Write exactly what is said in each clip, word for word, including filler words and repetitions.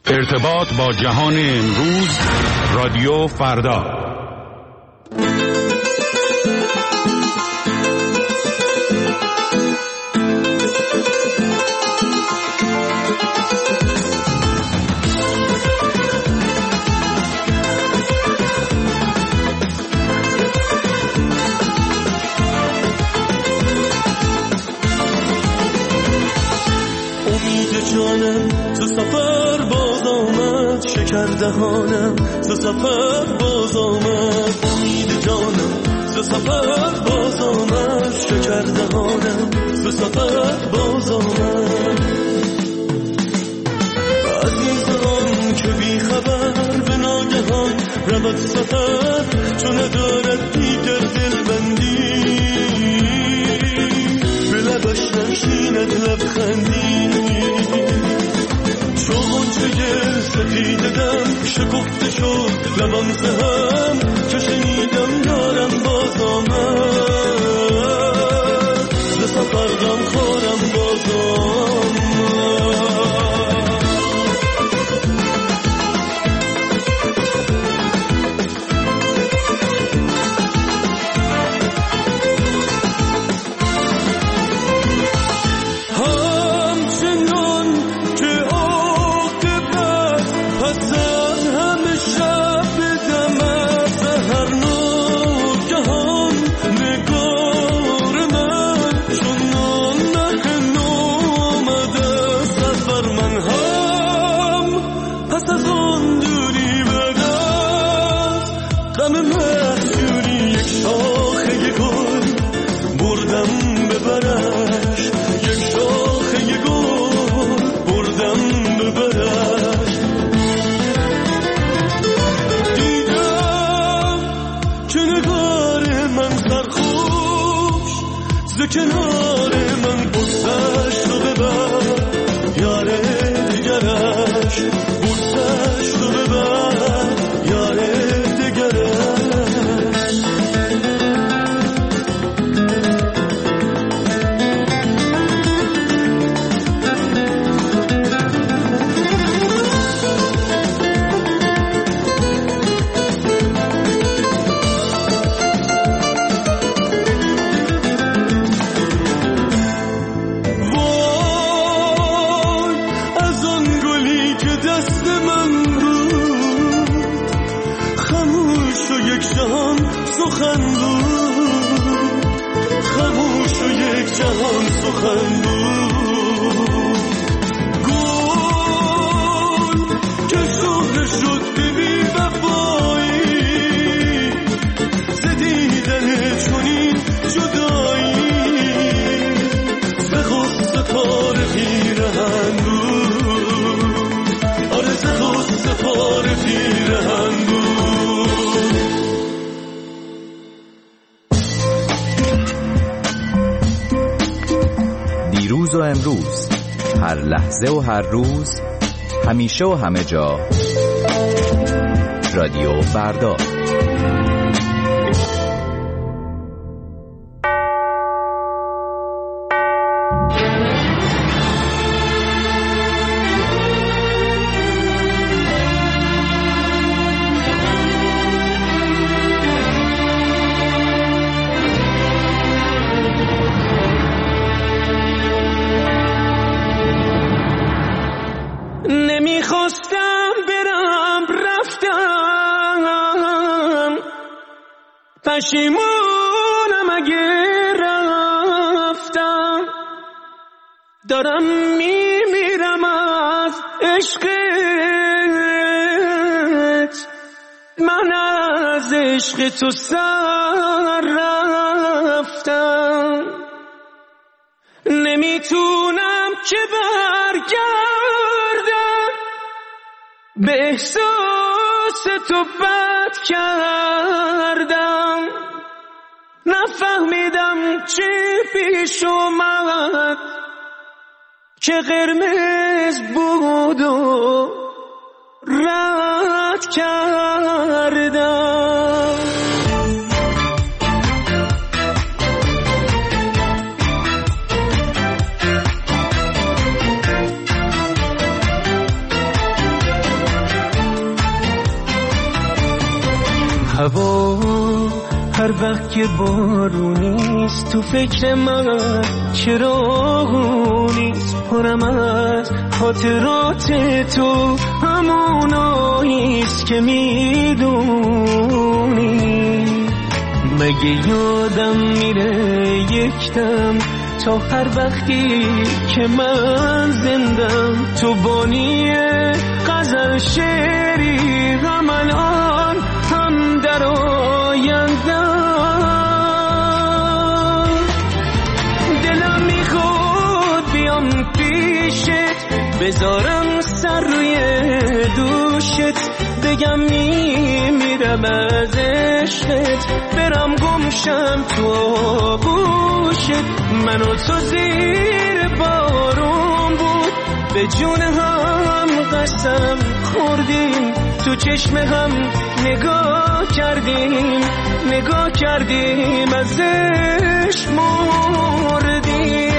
ارتباط با جهان امروز، رادیو فردا. جانم تو سفر باز آمد، شکر دهانم تو سفر باز آمد. امید جانم تو سفر باز آمد، شکر دهانم تو سفر باز آمد. عزیزان که بی خبر به ناگهان رود سفر، چون ندارد دیگر دلبندی، به لبش نشیند لبخندی. چه سفید دم شکفته شد لبم زهم، چه شنیدم یارم باز آمد، ز سفر غم خورم باز آمد. کنار من بوسش رو ببر، یاره دیگرش بوسش رو ببر، یاره دیگرش. سخن بود خاموش و یک جهان سخن بود. گل که شهر شد بی وفایی، زدیدن چنین جدایی، ز غصه پاره پیرهن بود. آره ز غصه پاره پیرهن بود. دیروز و امروز، هر لحظه و هر روز، همیشه و همه جا، رادیو فردا. نمیخواستم برم رفتم، پشیمونم اگه رفتم. دارم میمیرم از عشقت، من از عشق تو سر رفتم. نمیتونم که برگردم، به احساس تو بد کردم. نفهمیدم چی پیش اومد که قرمز بود و رد کردم. هوا هر وقت که بارونیست تو فکر من چراغونیست، پرم از خاطرات تو هموناییست که میدونی. مگه یادم میره یک دم تا هر وقتی که من زندم تو بانی غزل شعری هم الان هم در آیندم. دلم میخواد بیام پیشت بذارم سر روی دوشت، بگم میمیرم از عشقت، برم گمشم تو آغوشت. من و تو زیر بارون بود به جون هم قسم خوردیم، تو چشم هم نگاه کردیم نگاه کردیم ازش مردیم.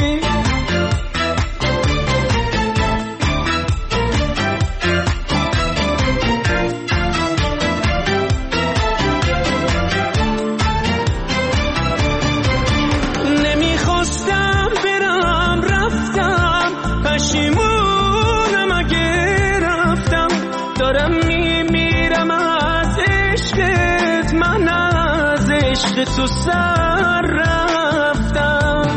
تو سر رفتم،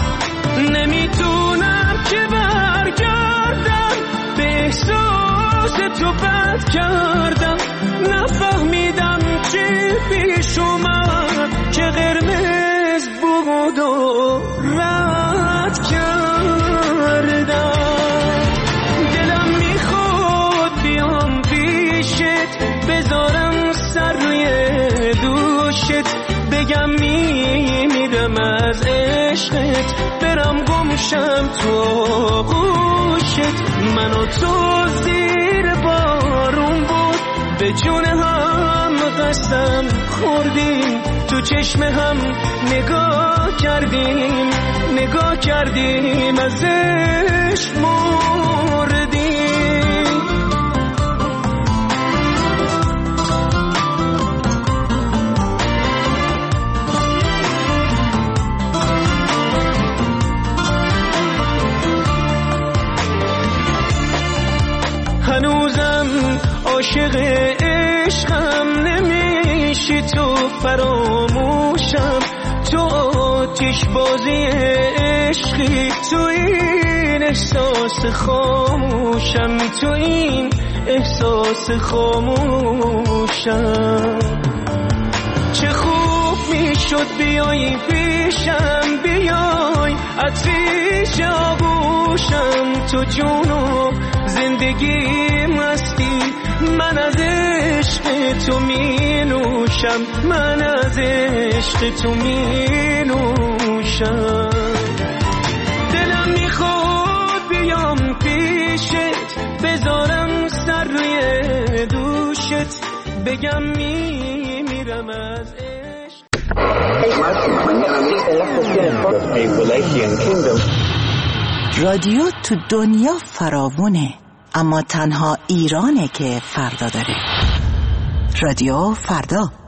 نمیتونم که برگردم، به احساس تو بد کردم، نفهمیدم چی پیش اومد که قرمز بود و رد کردم. دلم میخواد بیام پیشت بذارم سر روی دوشت، بگم میمیرم از عشقت، برم گمشم تو آغوشت. من و تو زیر بارون بود به جون هم قسم خوردیم، تو چشم هم نگاه کردیم نگاه کردیم ازش مردیم. هنوزم عاشق عشقم نمیشی تو فراموشم، تو آتش بازی عشقی، تو این احساس خاموشم، تو این احساس خاموشم. چه خوب میشد بیای پیشم، بیای عطریش آغوشم، تو جونو زندگی مستی، من از عشق تو می نوشم، من از عشق تو می نوشم. دلم میخواد بیام پیشت بذارم سر روی دوشت، بگم میمیرم از عشق. رادیو تو دنیا فراوونه، اما تنها ایرانه که فردا داره. رادیو فردا.